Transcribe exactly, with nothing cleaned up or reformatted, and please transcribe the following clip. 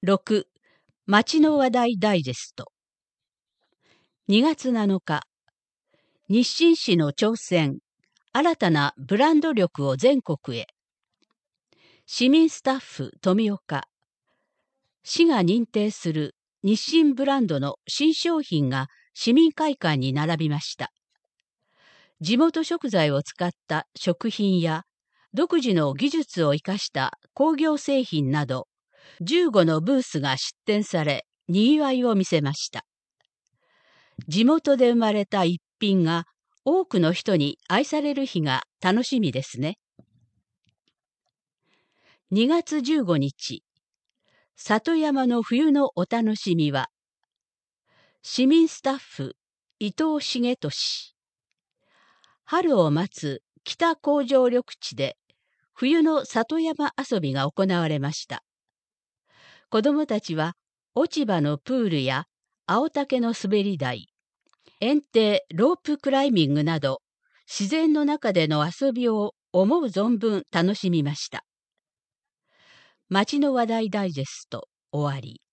ろく、町の話題ダイジェスト。にがつなのか、日清市の挑戦、新たなブランド力を全国へ。市民スタッフ富岡。市が認定する日清ブランドの新商品が市民会館に並びました。地元食材を使った食品や独自の技術を生かした工業製品などじゅうごのブースが出展され、にぎわいを見せました。地元で生まれた一品が多くの人に愛される日が楽しみですね。にがつじゅうごにち、里山の冬のお楽しみは、市民スタッフ伊藤重俊。春を待つ北工場緑地で冬の里山遊びが行われました。子どもたちは落ち葉のプールや青竹の滑り台、園庭ロープクライミングなど自然の中での遊びを思う存分楽しみました。町の話題ダイジェスト終わり。